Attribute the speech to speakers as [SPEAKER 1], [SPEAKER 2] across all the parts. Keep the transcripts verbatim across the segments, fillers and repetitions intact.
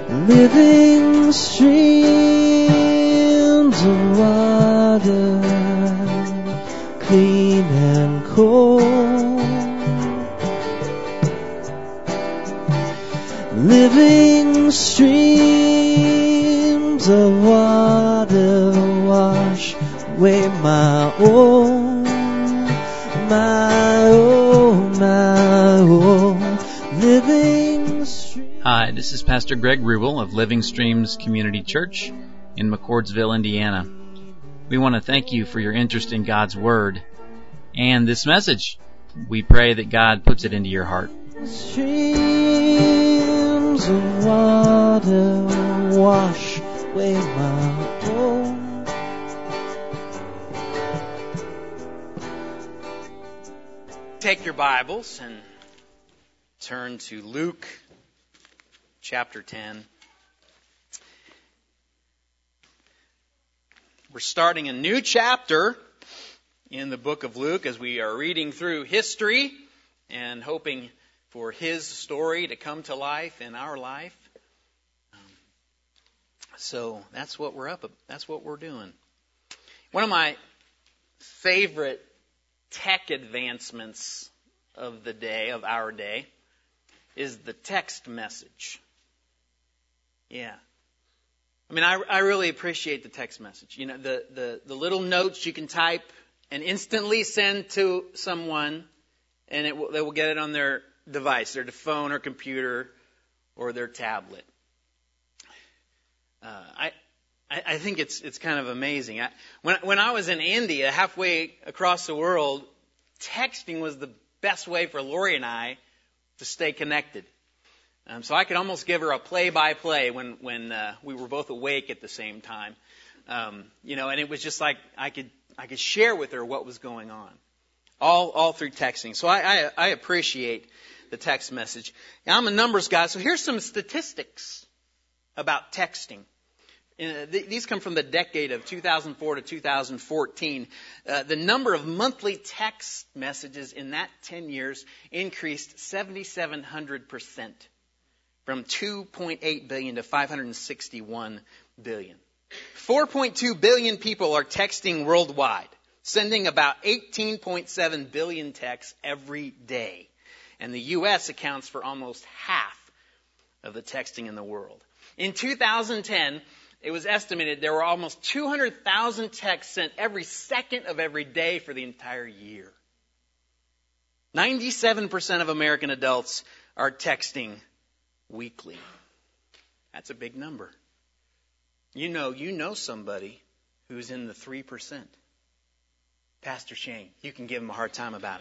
[SPEAKER 1] living streams of water, clean and cold, living streams of water wash away my own, my own, my own, living streams.
[SPEAKER 2] Hi, this is Pastor Greg Rubel of Living Streams Community Church in McCordsville, Indiana. We want to thank you for your interest in God's Word and this message. We pray that God puts it into your heart.
[SPEAKER 1] Streams of water wash away my own.
[SPEAKER 3] Take your Bibles and turn to Luke chapter ten. We're starting a new chapter in the book of Luke as we are reading through history and hoping for his story to come to life in our life. Um, so that's what we're up. That's what we're doing. One of my favorite tech advancements of the day, of our day, is the text message. Yeah. I mean, I, I really appreciate the text message. You know, the, the, the little notes you can type and instantly send to someone, and it will, they will get it on their device, their phone or computer or their tablet. Uh, I, I I think it's it's kind of amazing. I, when when I was in India, halfway across the world, texting was the best way for Lori and I to stay connected. Um, so I could almost give her a play-by-play when when uh, we were both awake at the same time. Um, you know, and it was just like I could I could share with her what was going on, all all through texting. So I I, I appreciate the text message. Now, I'm a numbers guy, so here's some statistics about texting. Uh, th- these come from the decade of two thousand four to two thousand fourteen. Uh, the number of monthly text messages in that ten years increased seven thousand seven hundred percent, from two point eight billion to five hundred sixty-one billion. four point two billion people are texting worldwide, sending about eighteen point seven billion texts every day. And the U S accounts for almost half of the texting in the world. In two thousand ten, it was estimated there were almost two hundred thousand texts sent every second of every day for the entire year. ninety-seven percent of American adults are texting weekly. That's a big number. You know, you know somebody who's in the three percent. Pastor Shane, you can give him a hard time about it.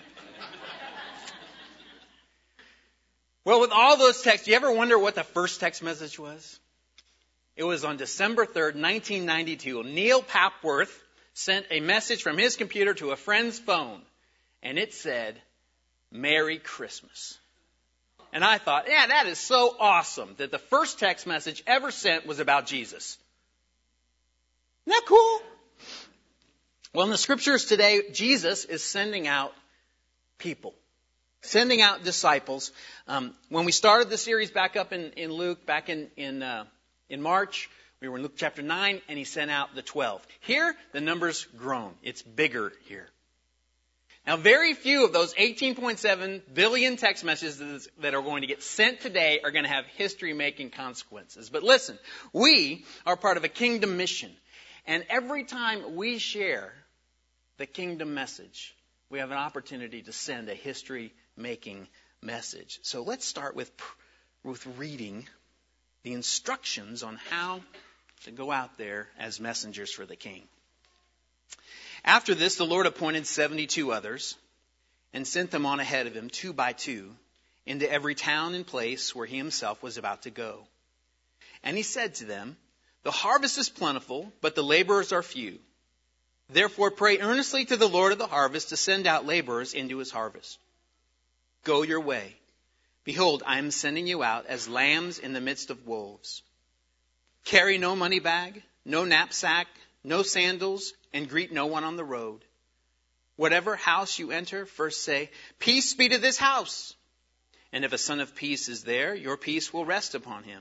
[SPEAKER 3] Well, with all those texts, do you ever wonder what the first text message was? It was on December third, nineteen ninety-two. Neil Papworth sent a message from his computer to a friend's phone, and it said, "Merry Christmas." And I thought, yeah, that is so awesome that the first text message ever sent was about Jesus. Isn't that cool? Well, in the scriptures today, Jesus is sending out people. Sending out disciples. Um, when we started the series back up in, in Luke, back in in, uh, in March, we were in Luke chapter nine, and he sent out the twelve. Here, the number's grown. It's bigger here. Now, very few of those eighteen point seven billion text messages that are going to get sent today are going to have history-making consequences. But listen, we are part of a kingdom mission, and every time we share the kingdom message, we have an opportunity to send a history-making message. So let's start with, with reading the instructions on how to go out there as messengers for the King. After this, the Lord appointed seventy-two others and sent them on ahead of him, two by two, into every town and place where he himself was about to go. And he said to them, "The harvest is plentiful, but the laborers are few. Therefore pray earnestly to the Lord of the harvest to send out laborers into his harvest. Go your way. Behold, I am sending you out as lambs in the midst of wolves. Carry no money bag, no knapsack, no sandals, and greet no one on the road. Whatever house you enter, first say, 'Peace be to this house.' And if a son of peace is there, your peace will rest upon him.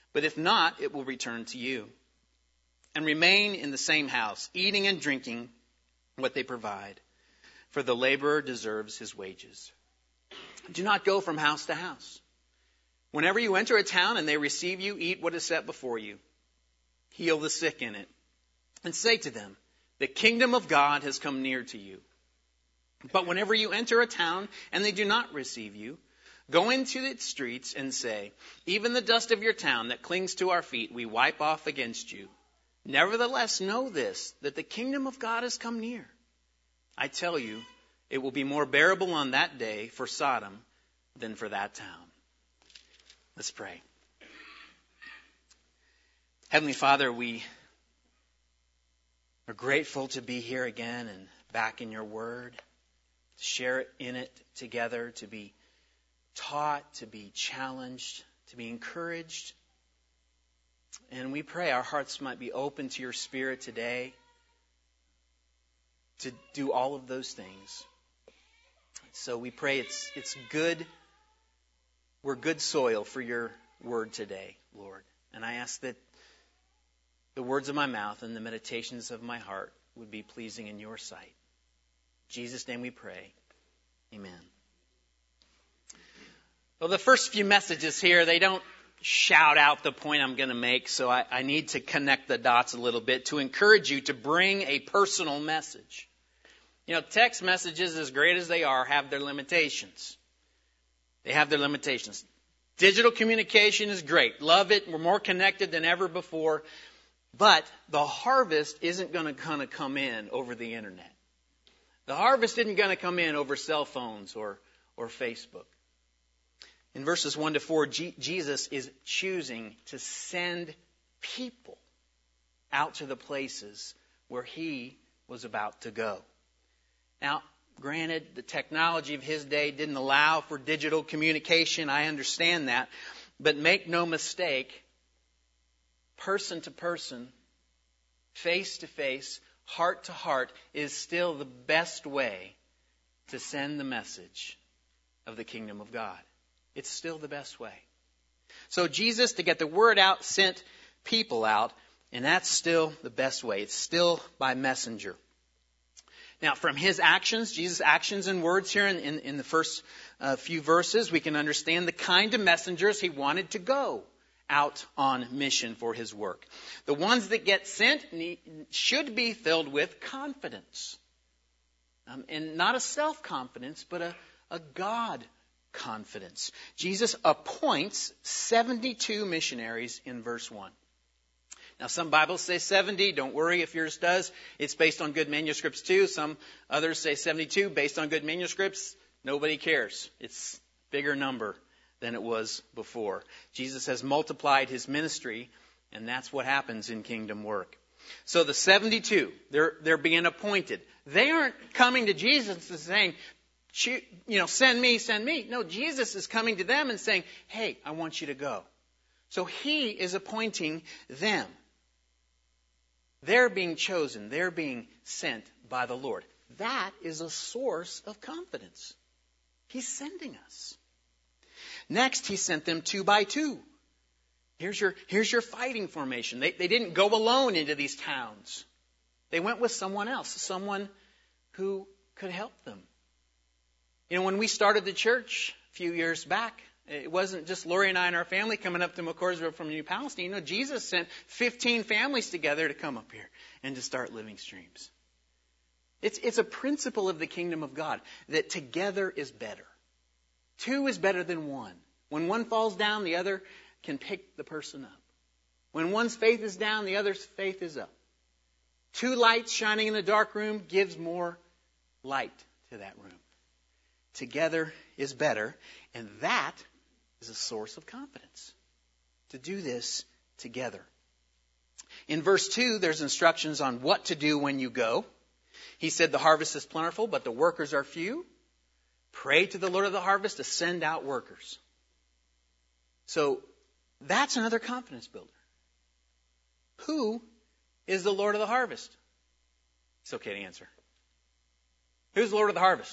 [SPEAKER 3] But if not, it will return to you. And remain in the same house, eating and drinking what they provide, for the laborer deserves his wages. Do not go from house to house. Whenever you enter a town and they receive you, eat what is set before you. Heal the sick in it, and say to them, the kingdom of God has come near to you. But whenever you enter a town and they do not receive you, go into its streets and say, even the dust of your town that clings to our feet we wipe off against you. Nevertheless, know this, that the kingdom of God has come near. I tell you, it will be more bearable on that day for Sodom than for that town. Let's pray. Heavenly Father, we are grateful to be here again and back in your word, to share in it together, to be taught, to be challenged, to be encouraged. And we pray our hearts might be open to your Spirit today to do all of those things. So we pray it's it's good. We're good soil for your word today, Lord. And I ask that the words of my mouth and the meditations of my heart would be pleasing in your sight. In Jesus' name we pray. Amen. Well, the first few messages here, they don't shout out the point I'm going to make, so I, I need to connect the dots a little bit to encourage you to bring a personal message. You know, text messages, as great as they are, have their limitations. They have their limitations. Digital communication is great. Love it. We're more connected than ever before. But the harvest isn't going to kind of come in over the internet. The harvest isn't going to come in over cell phones or, or Facebook. In verses one to four, G- Jesus is choosing to send people out to the places where he was about to go. Now, granted, the technology of his day didn't allow for digital communication. I understand that. But make no mistake, person to person, face to face, heart to heart is still the best way to send the message of the kingdom of God. It's still the best way. So Jesus, to get the word out, sent people out, and that's still the best way. It's still by messenger. Now, from his actions, Jesus' actions and words here in, in, in the first uh, few verses, we can understand the kind of messengers he wanted to go out on mission for his work. The ones that get sent need, should be filled with confidence. Um, and not a self-confidence, but a, a God-confidence. Jesus appoints seventy-two missionaries in verse one. Now, some Bibles say seventy. Don't worry if yours does. It's based on good manuscripts too. Some others say seventy-two based on good manuscripts. Nobody cares. It's a bigger number than it was before. Jesus has multiplied his ministry, and that's what happens in kingdom work. So the seventy-two, they're, they're being appointed. They aren't coming to Jesus and saying, you know, send me, send me. No, Jesus is coming to them and saying, hey, I want you to go. So he is appointing them. They're being chosen. They're being sent by the Lord. That is a source of confidence. He's sending us. Next, he sent them two by two. Here's your, here's your fighting formation. They, they didn't go alone into these towns. They went with someone else, someone who could help them. You know, when we started the church a few years back, it wasn't just Lori and I and our family coming up to McCordsville from New Palestine. You know, Jesus sent fifteen families together to come up here and to start Living Streams. It's, it's a principle of the kingdom of God that together is better. Two is better than one. When one falls down, the other can pick the person up. When one's faith is down, the other's faith is up. Two lights shining in the dark room gives more light to that room. Together is better, and that is a source of confidence. To do this together. In verse two, there's instructions on what to do when you go. He said the harvest is plentiful, but the workers are few. Pray to the Lord of the harvest to send out workers. So that's another confidence builder. Who is the Lord of the harvest? It's okay to answer. Who's the Lord of the harvest?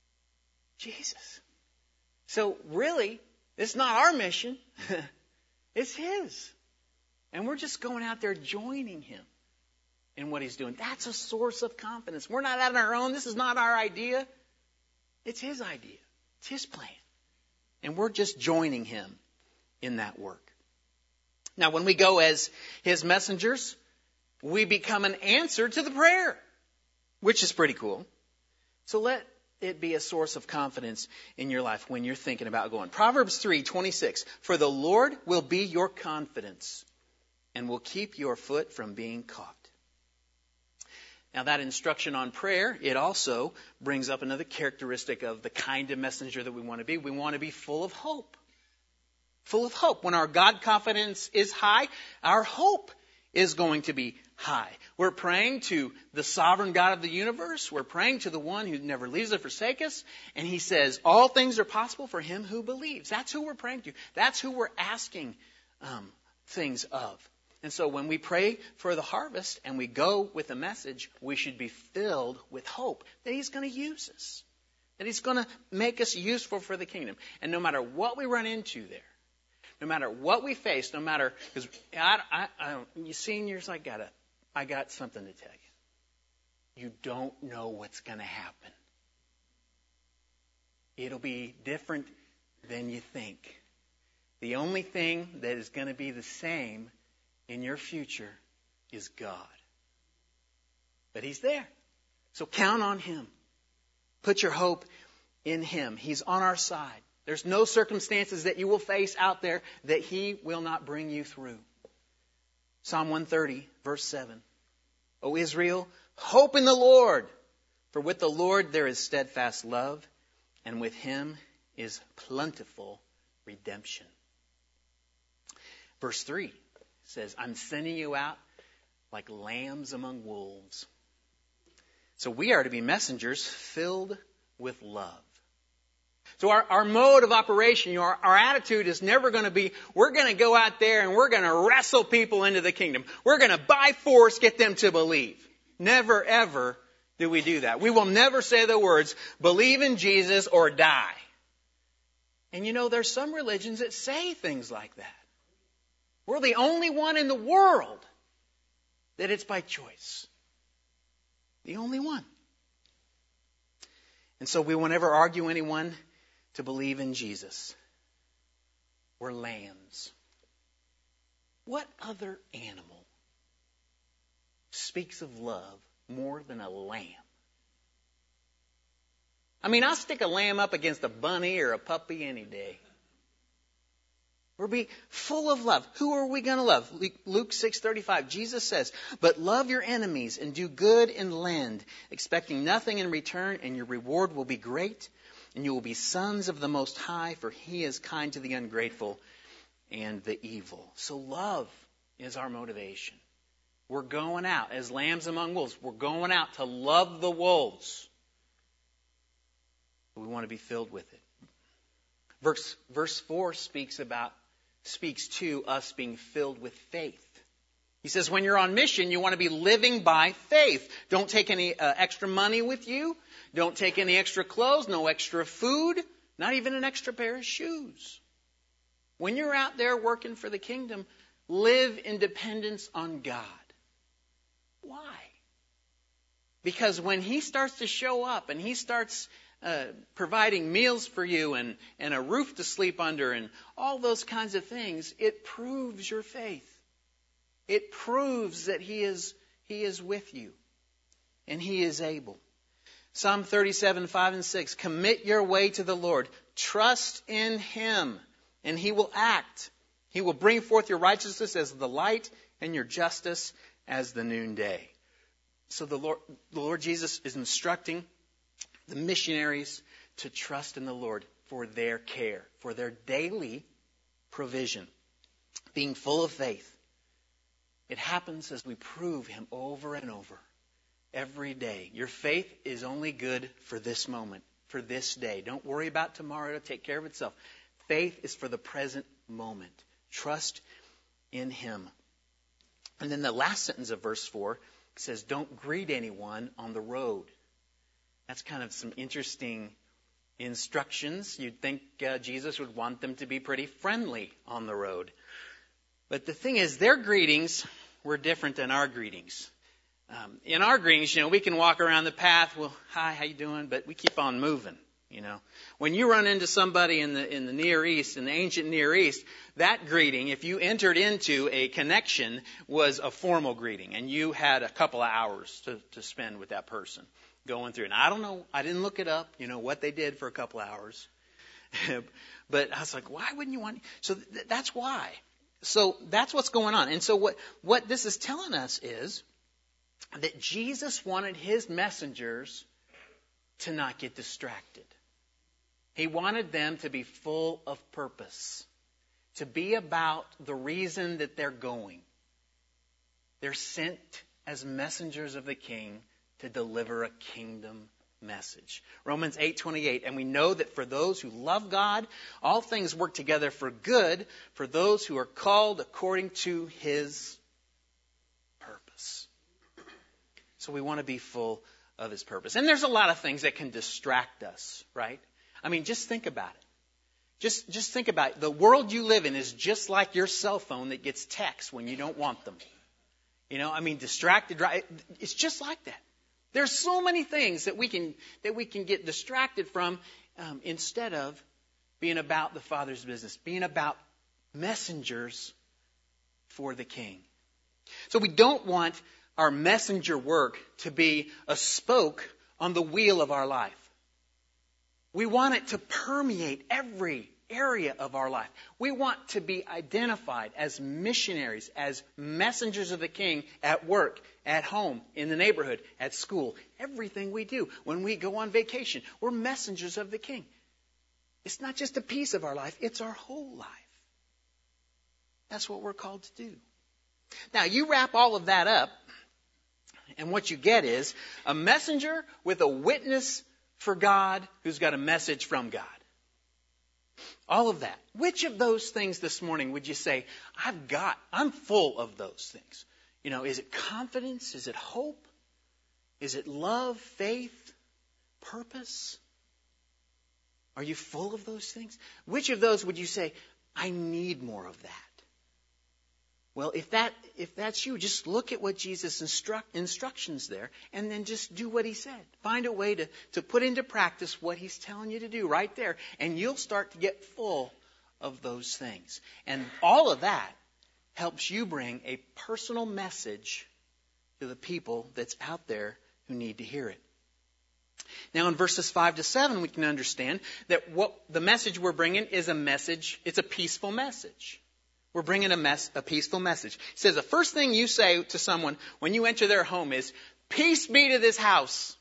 [SPEAKER 3] Jesus. So really, it's not our mission. It's His. And we're just going out there joining Him in what He's doing. That's a source of confidence. We're not on our own. This is not our idea. It's His idea. It's His plan. And we're just joining Him in that work. Now, when we go as His messengers, we become an answer to the prayer, which is pretty cool. So let it be a source of confidence in your life when you're thinking about going. Proverbs three twenty-six, for the Lord will be your confidence and will keep your foot from being caught. Now that instruction on prayer, it also brings up another characteristic of the kind of messenger that we want to be. We want to be full of hope. Full of hope. When our God confidence is high, our hope is going to be high. We're praying to the sovereign God of the universe. We're praying to the one who never leaves or forsakes us. And He says, all things are possible for him who believes. That's who we're praying to. That's who we're asking um, things of. And so when we pray for the harvest and we go with a message, we should be filled with hope that He's going to use us. That He's going to make us useful for the kingdom. And no matter what we run into there, no matter what we face, no matter, because I, I, I, you seniors, I got a, I got something to tell you. You don't know what's going to happen. It'll be different than you think. The only thing that is going to be the same in your future is God. But He's there. So count on Him. Put your hope in Him. He's on our side. There's no circumstances that you will face out there that He will not bring you through. Psalm one thirty, verse seven. O Israel, hope in the Lord, for with the Lord there is steadfast love, and with Him is plentiful redemption. Verse three says, I'm sending you out like lambs among wolves. So we are to be messengers filled with love. So our, our mode of operation, you know, our, our attitude is never going to be, we're going to go out there and we're going to wrestle people into the kingdom. We're going to by force get them to believe. Never, ever do we do that. We will never say the words, believe in Jesus or die. And you know, there's some religions that say things like that. We're the only one in the world that it's by choice. The only one. And so we will never argue anyone to believe in Jesus. We're lambs. What other animal speaks of love more than a lamb? I mean, I'll stick a lamb up against a bunny or a puppy any day. We'll be full of love. Who are we going to love? Luke six thirty-five, Jesus says, but love your enemies and do good and lend, expecting nothing in return, and your reward will be great, and you will be sons of the Most High, for He is kind to the ungrateful and the evil. So love is our motivation. We're going out as lambs among wolves. We're going out to love the wolves. We want to be filled with it. Verse, verse four speaks about speaks to us being filled with faith. He says when you're on mission, you want to be living by faith. Don't take any uh, extra money with you. Don't take any extra clothes, no extra food, not even an extra pair of shoes. When you're out there working for the kingdom, live in dependence on God. Why? Because when He starts to show up and He starts Uh, providing meals for you and, and a roof to sleep under and all those kinds of things, it proves your faith. It proves that He is, He is with you and He is able. Psalm thirty-seven, five and six, commit your way to the Lord. Trust in Him and He will act. He will bring forth your righteousness as the light and your justice as the noonday. So the Lord, the Lord Jesus is instructing the missionaries to trust in the Lord for their care, for their daily provision, being full of faith. It happens as we prove Him over and over, every day. Your faith is only good for this moment, for this day. Don't worry about tomorrow. It'll take care of itself. Faith is for the present moment. Trust in Him. And then the last sentence of verse four says, don't greet anyone on the road. That's kind of some interesting instructions. You'd think uh, Jesus would want them to be pretty friendly on the road. But the thing is, their greetings were different than our greetings. Um, in our greetings, you know, we can walk around the path. Well, hi, how you doing? But we keep on moving. You know, when you run into somebody in the in the Near East, in the ancient Near East, that greeting, if you entered into a connection, was a formal greeting, and you had a couple of hours to, to spend with that person going through. And I don't know, I didn't look it up, you know, what they did for a couple of hours, but I was like, why wouldn't you want? So th- that's why. So that's what's going on. And so what what this is telling us is that Jesus wanted his messengers to not get distracted. He wanted them to be full of purpose, to be about the reason that they're going. They're sent as messengers of the King to deliver a kingdom message. Romans eight twenty-eight, and we know that for those who love God, all things work together for good, for those who are called according to his purpose. So we want to be full of his purpose. And there's a lot of things that can distract us, right? I mean, just think about it. Just, just think about it. The world you live in is just like your cell phone that gets texts when you don't want them. You know, I mean, distracted, right? It's just like that. There's so many things that we can, that we can get distracted from um, instead of being about the Father's business, being about messengers for the King. So we don't want our messenger work to be a spoke on the wheel of our life. We want it to permeate every area of our life. We want to be identified as missionaries, as messengers of the King at work, at home, in the neighborhood, at school. Everything we do. When we go on vacation, we're messengers of the King. It's not just a piece of our life, it's our whole life. That's what we're called to do. Now, you wrap all of that up, and what you get is a messenger with a witness for God who's got a message from God. All of that. Which of those things this morning would you say, I've got, I'm full of those things? You know, is it confidence? Is it hope? Is it love, faith, purpose? Are you full of those things? Which of those would you say, I need more of that? Well, if that if that's you, just look at what Jesus instruct instructions there and then just do what he said. Find a way to, to put into practice what he's telling you to do right there, and you'll start to get full of those things. And all of that helps you bring a personal message to the people that's out there who need to hear it. Now in verses five to seven, we can understand that what the message we're bringing is a message, it's a peaceful message. We're bringing a, mess, a peaceful message. He says the first thing you say to someone when you enter their home is, peace be to this house.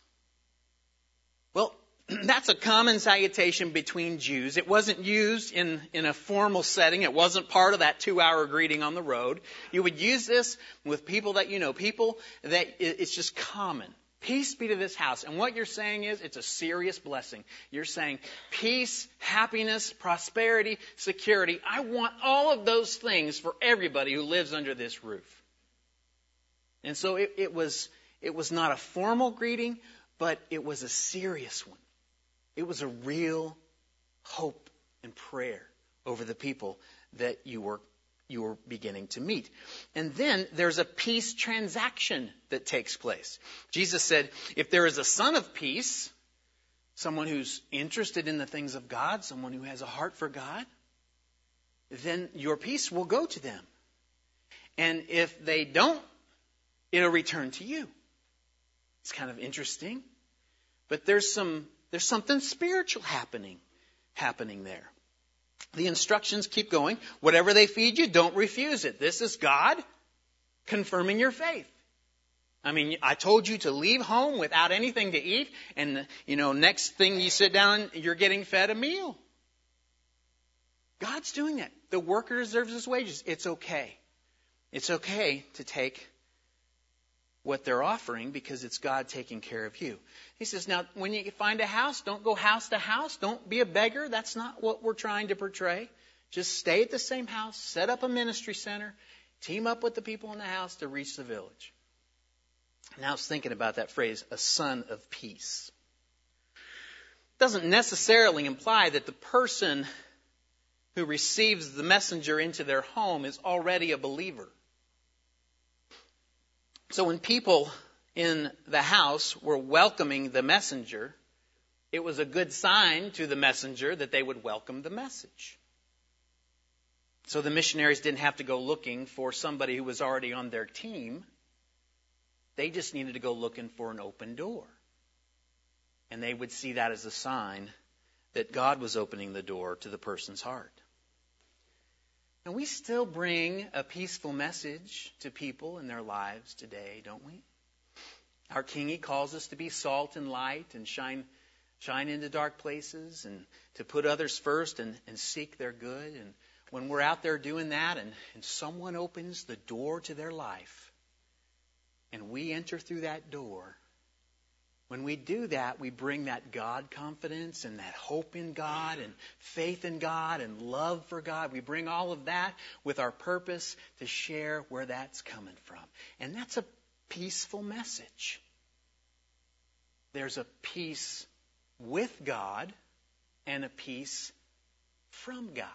[SPEAKER 3] Well, that's a common salutation between Jews. It wasn't used in, in a formal setting. It wasn't part of that two-hour greeting on the road. You would use this with people that you know, people that it's just common. Peace be to this house. And what you're saying is, it's a serious blessing. You're saying peace, happiness, prosperity, security. I want all of those things for everybody who lives under this roof. And so it, it was, it was not a formal greeting, but it was a serious one. It was a real hope and prayer over the people that you were you were beginning to meet. And then there's a peace transaction that takes place. Jesus said, if there is a son of peace, someone who's interested in the things of God, someone who has a heart for God, then your peace will go to them. And if they don't, it'll return to you. It's kind of interesting. But there's some there's something spiritual happening happening there. The instructions keep going. Whatever they feed you, don't refuse it. This is God confirming your faith. I mean, I told you to leave home without anything to eat, and, you know, next thing you sit down, you're getting fed a meal. God's doing that. The worker deserves his wages. It's okay. It's okay to take what they're offering because it's God taking care of you. He says, now, when you find a house, don't go house to house. Don't be a beggar. That's not what we're trying to portray. Just stay at the same house, set up a ministry center, team up with the people in the house to reach the village. Now I was thinking about that phrase, a son of peace. It doesn't necessarily imply that the person who receives the messenger into their home is already a believer. So when people in the house were welcoming the messenger, it was a good sign to the messenger that they would welcome the message. So the missionaries didn't have to go looking for somebody who was already on their team. They just needed to go looking for an open door. And they would see that as a sign that God was opening the door to the person's heart. And we still bring a peaceful message to people in their lives today, don't we? Our King, He calls us to be salt and light and shine shine into dark places and to put others first and, and seek their good. And when we're out there doing that and, and someone opens the door to their life and we enter through that door, when we do that, we bring that God confidence and that hope in God and faith in God and love for God. We bring all of that with our purpose to share where that's coming from. And that's a peaceful message. There's a peace with God and a peace from God.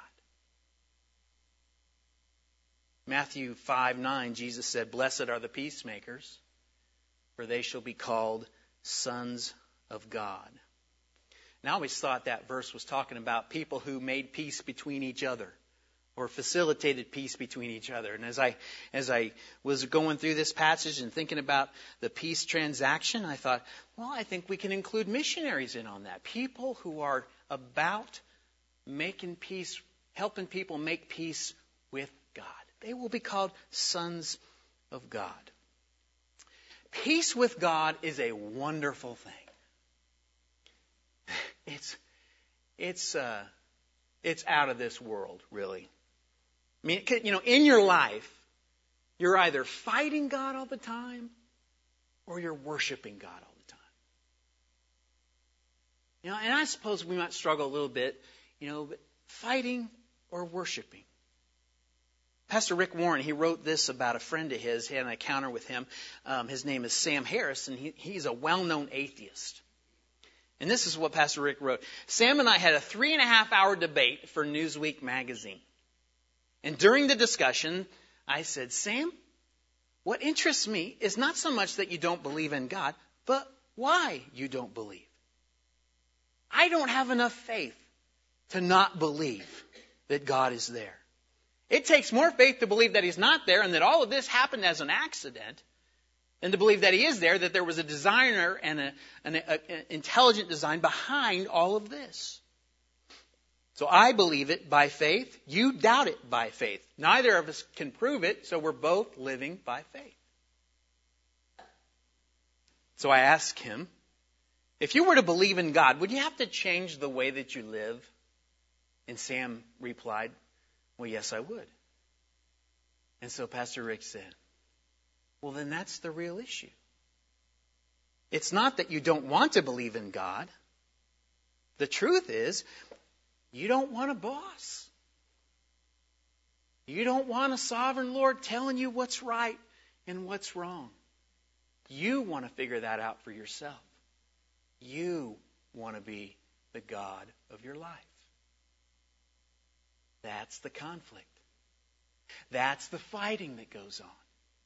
[SPEAKER 3] Matthew five nine, Jesus said, "Blessed are the peacemakers, for they shall be called sons of God." Now, I always thought that verse was talking about people who made peace between each other or facilitated peace between each other. And as I as I was going through this passage and thinking about the peace transaction, I thought, well, I think we can include missionaries in on that. People who are about making peace, helping people make peace with God. They will be called sons of God. Peace with God is a wonderful thing. It's it's uh, it's out of this world, really. I mean, you know, in your life, you're either fighting God all the time or you're worshiping God all the time. You know, and I suppose we might struggle a little bit, you know, but fighting or worshiping. Pastor Rick Warren, he wrote this about a friend of his. He had an encounter with him. Um, his name is Sam Harris, and he, he's a well-known atheist. And this is what Pastor Rick wrote. Sam and I had a three and a half hour debate for Newsweek magazine. And during the discussion, I said, Sam, what interests me is not so much that you don't believe in God, but why you don't believe. I don't have enough faith to not believe that God is there. It takes more faith to believe that He's not there and that all of this happened as an accident than to believe that He is there, that there was a designer and a, an a, a intelligent design behind all of this. So I believe it by faith. You doubt it by faith. Neither of us can prove it, so we're both living by faith. So I asked him, if you were to believe in God, would you have to change the way that you live? And Sam replied, well, yes, I would. And so Pastor Rick said, well, then that's the real issue. It's not that you don't want to believe in God. The truth is, you don't want a boss. You don't want a sovereign Lord telling you what's right and what's wrong. You want to figure that out for yourself. You want to be the God of your life. That's the conflict. That's the fighting that goes on.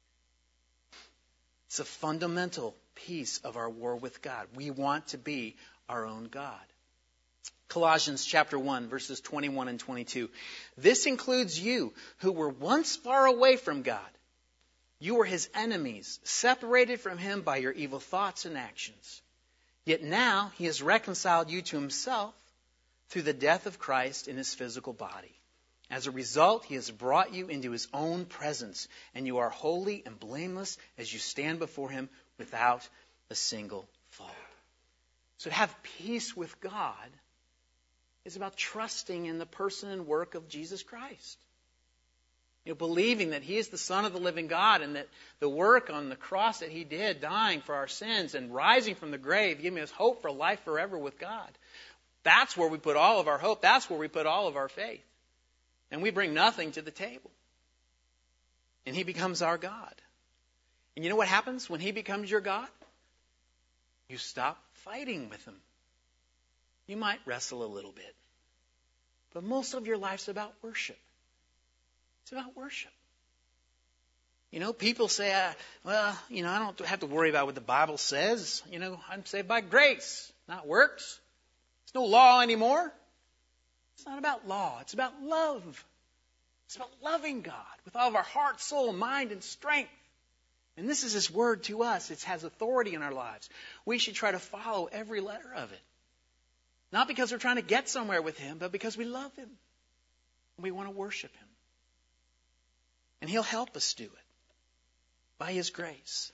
[SPEAKER 3] It's a fundamental piece of our war with God. We want to be our own God. Colossians chapter one, verses twenty-one and twenty-two. This includes you who were once far away from God. You were His enemies, separated from Him by your evil thoughts and actions. Yet now He has reconciled you to Himself through the death of Christ in His physical body. As a result, He has brought you into His own presence, and you are holy and blameless as you stand before Him without a single fault. So to have peace with God is about trusting in the person and work of Jesus Christ. You know, believing that He is the Son of the living God and that the work on the cross that He did, dying for our sins and rising from the grave, giving us hope for life forever with God. That's where we put all of our hope. That's where we put all of our faith. And we bring nothing to the table. And He becomes our God. And you know what happens when He becomes your God? You stop fighting with Him. You might wrestle a little bit. But most of your life's about worship. It's about worship. You know, people say, uh, well, you know, I don't have to worry about what the Bible says. You know, I'm saved by grace, not works. There's no law anymore. It's not about law. It's about love. It's about loving God with all of our heart, soul, mind, and strength. And this is His word to us. It has authority in our lives. We should try to follow every letter of it. Not because we're trying to get somewhere with Him, but because we love Him. We want to worship Him. And He'll help us do it by His grace.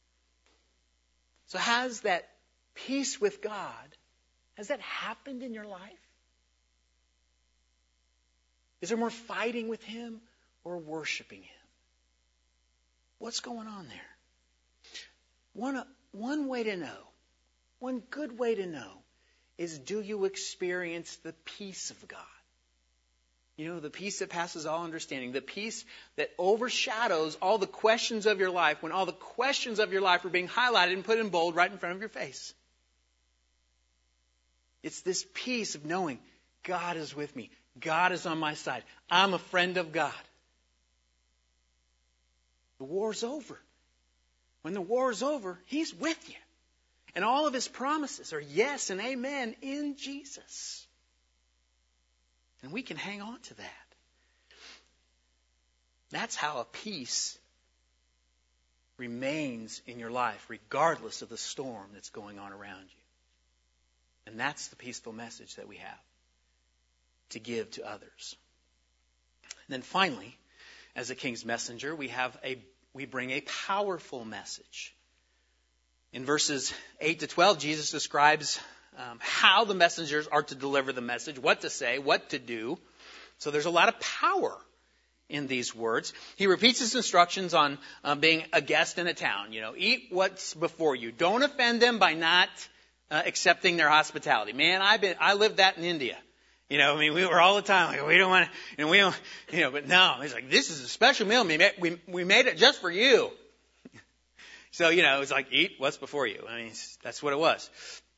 [SPEAKER 3] So has that peace with God, has that happened in your life? Is there more fighting with Him or worshiping Him? What's going on there? One, one way to know, one good way to know is, do you experience the peace of God? You know, the peace that passes all understanding, the peace that overshadows all the questions of your life when all the questions of your life are being highlighted and put in bold right in front of your face. It's this peace of knowing God is with me. God is on my side. I'm a friend of God. The war's over. When the war's over, He's with you. And all of His promises are yes and amen in Jesus. And we can hang on to that. That's how a peace remains in your life, regardless of the storm that's going on around you. And that's the peaceful message that we have to give to others. And then finally, as a king's messenger, we have a we bring a powerful message. In verses eight to twelve, Jesus describes um, how the messengers are to deliver the message, what to say, what to do. So there's a lot of power in these words. He repeats his instructions on uh, being a guest in a town. You know, eat what's before you. Don't offend them by not uh, accepting their hospitality. Man, I've been I lived that in India. You know, I mean, we were all the time like, we don't want to, you know, we don't, you know, but no, he's like, this is a special meal. We made, we, we made it just for you. So, you know, it's like, eat what's before you. I mean, that's what it was.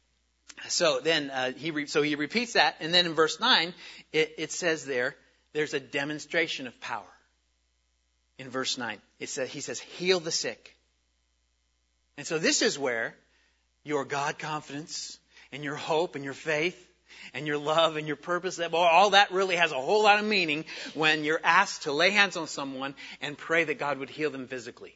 [SPEAKER 3] So then, uh, he, re- so he repeats that. And then in verse nine, it, it says there, there's a demonstration of power. In verse nine, it says, he says, heal the sick. And so this is where your God confidence and your hope and your faith and your love and your purpose, that all that really has a whole lot of meaning when you're asked to lay hands on someone and pray that God would heal them physically.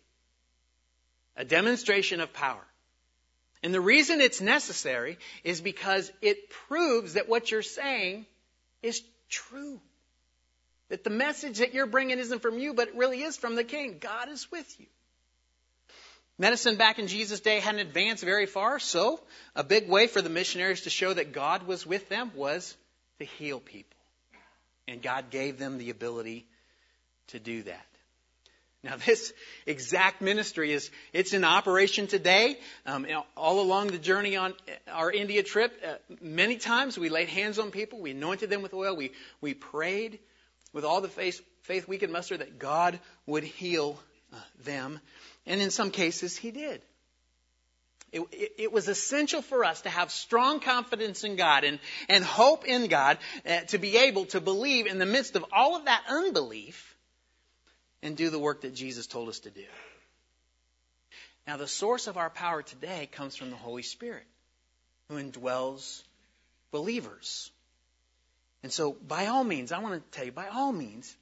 [SPEAKER 3] A demonstration of power. And the reason it's necessary is because it proves that what you're saying is true. That the message that you're bringing isn't from you, but it really is from the King. God is with you. Medicine back in Jesus' day hadn't advanced very far, so a big way for the missionaries to show that God was with them was to heal people. And God gave them the ability to do that. Now, this exact ministry is, it's in operation today. Um, you know, all along the journey on our India trip, uh, many times we laid hands on people, we anointed them with oil, we, we prayed with all the faith, faith we could muster that God would heal uh, them. And in some cases, He did. It, it, it was essential for us to have strong confidence in God and, and hope in God uh, to be able to believe in the midst of all of that unbelief and do the work that Jesus told us to do. Now, the source of our power today comes from the Holy Spirit, who indwells believers. And so, by all means, I want to tell you, by all means,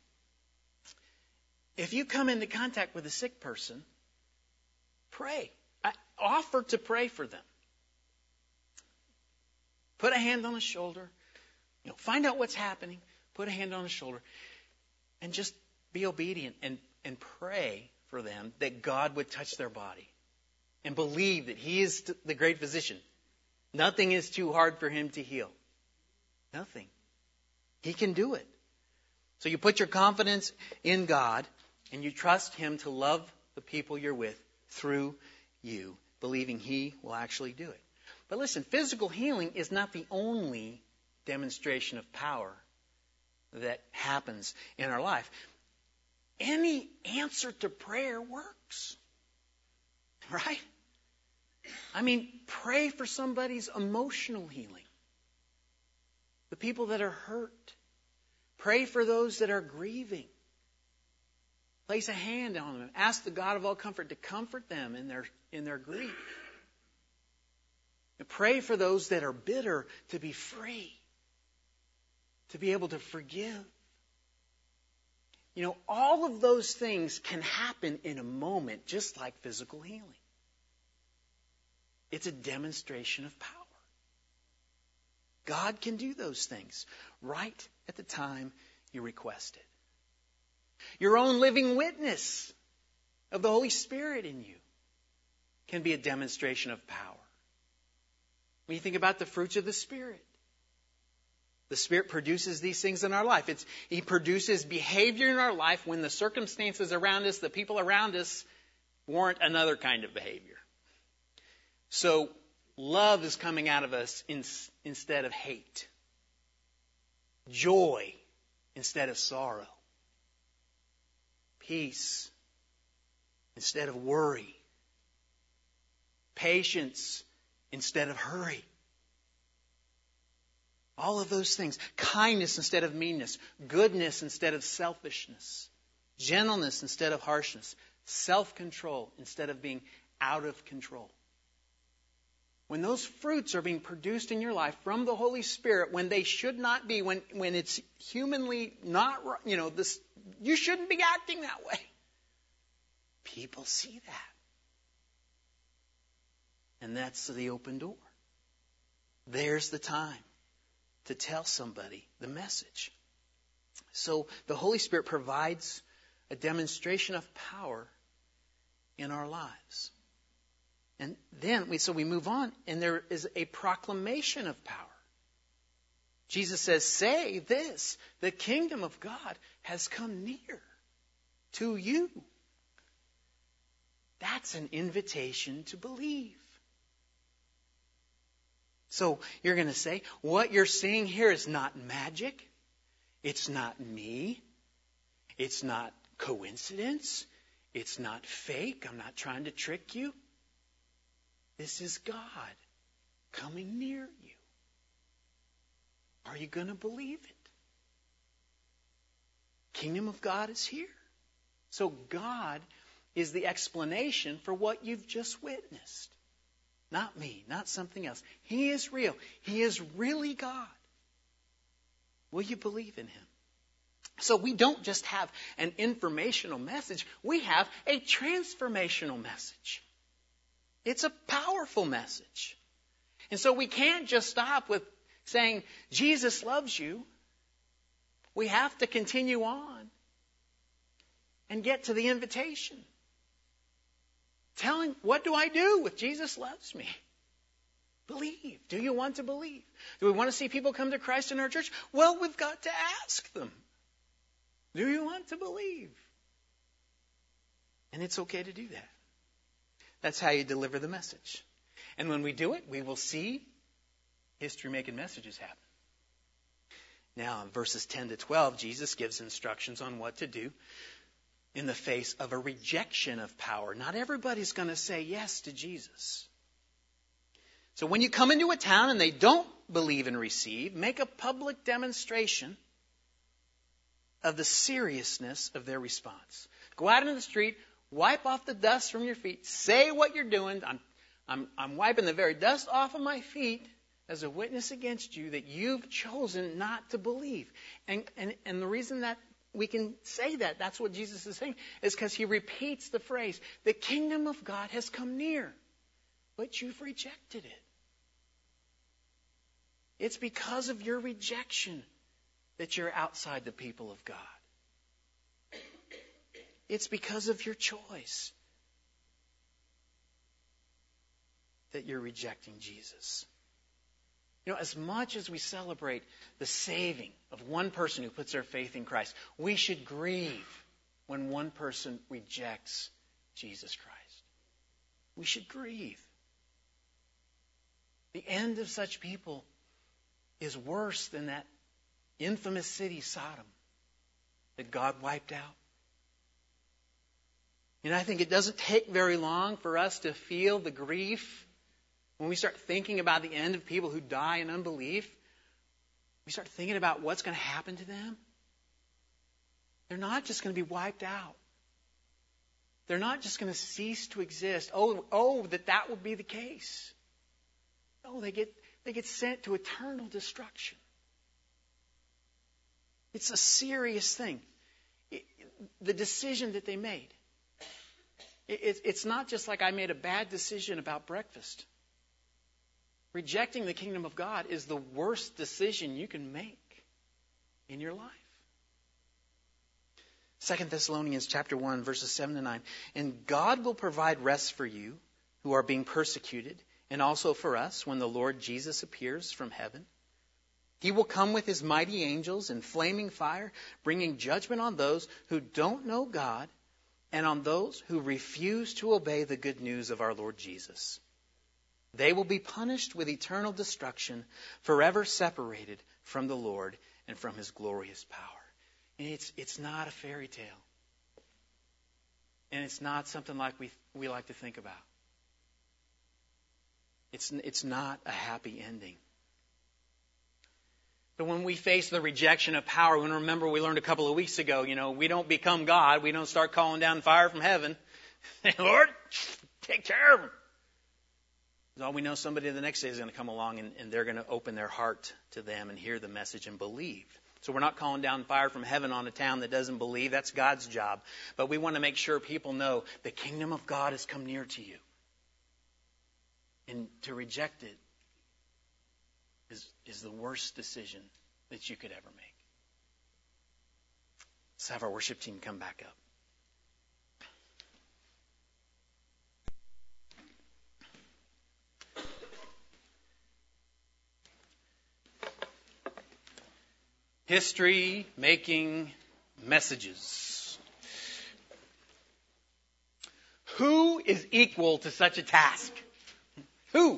[SPEAKER 3] if you come into contact with a sick person, pray. I offer to pray for them. Put a hand on the shoulder. You know, find out what's happening. Put a hand on the shoulder. And just be obedient and, and pray for them that God would touch their body. And believe that He is the great physician. Nothing is too hard for Him to heal. Nothing. He can do it. So you put your confidence in God and you trust Him to love the people you're with through you, believing He will actually do it. But listen, physical healing is not the only demonstration of power that happens in our life. Any answer to prayer works. Right? I mean, pray for somebody's emotional healing. The people that are hurt Pray for those that are grieving. Place a hand on them. Ask the God of all comfort to comfort them in their, in their grief. And pray for those that are bitter to be free, to be able to forgive. You know, all of those things can happen in a moment, just like physical healing. It's a demonstration of power. God can do those things right at the time you request it. Your own living witness of the Holy Spirit in you can be a demonstration of power. When you think about the fruits of the Spirit, the Spirit produces these things in our life. It's, He produces behavior in our life when the circumstances around us, the people around us, warrant another kind of behavior. So, love is coming out of us in, instead of hate. Joy instead of sorrow. Peace instead of worry. Patience instead of hurry. All of those things. Kindness instead of meanness. Goodness instead of selfishness. Gentleness instead of harshness. Self-control instead of being out of control. When those fruits are being produced in your life from the Holy Spirit, when they should not be, when, when it's humanly not, you know, this, you shouldn't be acting that way. People see that. And that's the open door. There's the time to tell somebody the message. So the Holy Spirit provides a demonstration of power in our lives. And then, we, so we move on, and there is a proclamation of power. Jesus says, say this, the kingdom of God has come near to you. That's an invitation to believe. So you're going to say, what you're seeing here is not magic. It's not me. It's not coincidence. It's not fake. I'm not trying to trick you. This is God coming near you. Are you going to believe it? Kingdom of God is here. So God is the explanation for what you've just witnessed. Not me, not something else. He is real. He is really God. Will you believe in Him? So we don't just have an informational message. We have a transformational message. It's a powerful message. And so we can't just stop with saying, Jesus loves you. We have to continue on and get to the invitation. Tell Him, what do I do with Jesus loves me? Believe. Do you want to believe? Do we want to see people come to Christ in our church? Well, we've got to ask them. Do you want to believe? And it's okay to do that. That's how you deliver the message. And when we do it, we will see history-making messages happen. Now, in verses ten to twelve, Jesus gives instructions on what to do in the face of a rejection of power. Not everybody's going to say yes to Jesus. So when you come into a town and they don't believe and receive, make a public demonstration of the seriousness of their response. Go out into the street, wipe off the dust from your feet, say what you're doing. I'm, I'm, I'm wiping the very dust off of my feet as a witness against you that you've chosen not to believe. And, and, and the reason that we can say that, that's what Jesus is saying, is because He repeats the phrase, the kingdom of God has come near, but you've rejected it. It's because of your rejection that you're outside the people of God. It's because of your choice that you're rejecting Jesus. You know, as much as we celebrate the saving of one person who puts their faith in Christ, we should grieve when one person rejects Jesus Christ. We should grieve. The end of such people is worse than that infamous city, Sodom, that God wiped out. And I think it doesn't take very long for us to feel the grief when we start thinking about the end of people who die in unbelief. We start thinking about what's going to happen to them. They're not just going to be wiped out. They're not just going to cease to exist. Oh, oh, that that would be the case. No, they get they get sent to eternal destruction. It's a serious thing. It, the decision that they made. It, it, it's not just like I made a bad decision about breakfast. Rejecting the kingdom of God is the worst decision you can make in your life. Second Thessalonians chapter one, verses seven to nine. And God will provide rest for you who are being persecuted, and also for us when the Lord Jesus appears from heaven. He will come with his mighty angels in flaming fire, bringing judgment on those who don't know God and on those who refuse to obey the good news of our Lord Jesus. They will be punished with eternal destruction, forever separated from the Lord and from his glorious power. And it's, it's not a fairy tale. And it's not something like we, we like to think about. It's, it's not a happy ending. But when we face the rejection of power, we remember we learned a couple of weeks ago, you know, we don't become God. We don't start calling down fire from heaven. Lord, take care of them. All we know, somebody the next day is going to come along and, and they're going to open their heart to them and hear the message and believe. So we're not calling down fire from heaven on a town that doesn't believe. That's God's job. But we want to make sure people know the kingdom of God has come near to you. And to reject it is, is the worst decision that you could ever make. Let's have our worship team come back up. History-making messages. Who is equal to such a task? Who?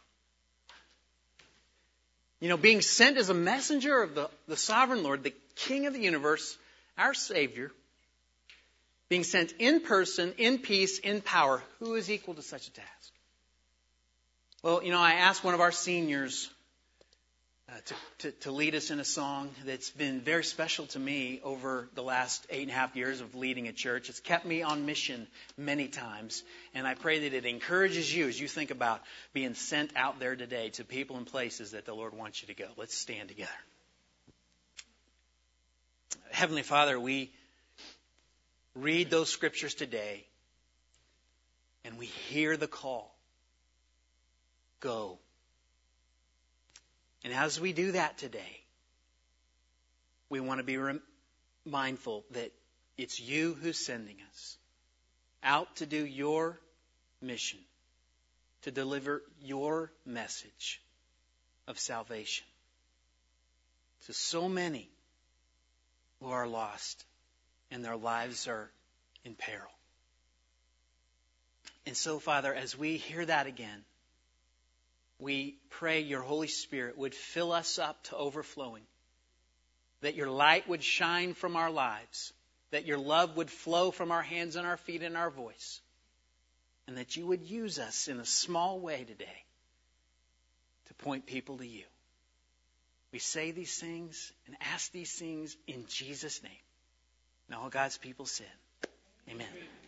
[SPEAKER 3] You know, being sent as a messenger of the, the sovereign Lord, the King of the universe, our Savior, being sent in person, in peace, in power. Who is equal to such a task? Well, you know, I asked one of our seniors Uh, to, to, to lead us in a song that's been very special to me over the last eight and a half years of leading a church. It's kept me on mission many times, and I pray that it encourages you as you think about being sent out there today to people and places that the Lord wants you to go. Let's stand together. Heavenly Father, we read those scriptures today, and we hear the call. Go. And as we do that today, we want to be rem- mindful that it's you who's sending us out to do your mission, to deliver your message of salvation to so many who are lost and their lives are in peril. And so, Father, as we hear that again, we pray your Holy Spirit would fill us up to overflowing, that your light would shine from our lives, that your love would flow from our hands and our feet and our voice, and that you would use us in a small way today to point people to you. We say these things and ask these things in Jesus' name. And all God's people said, amen.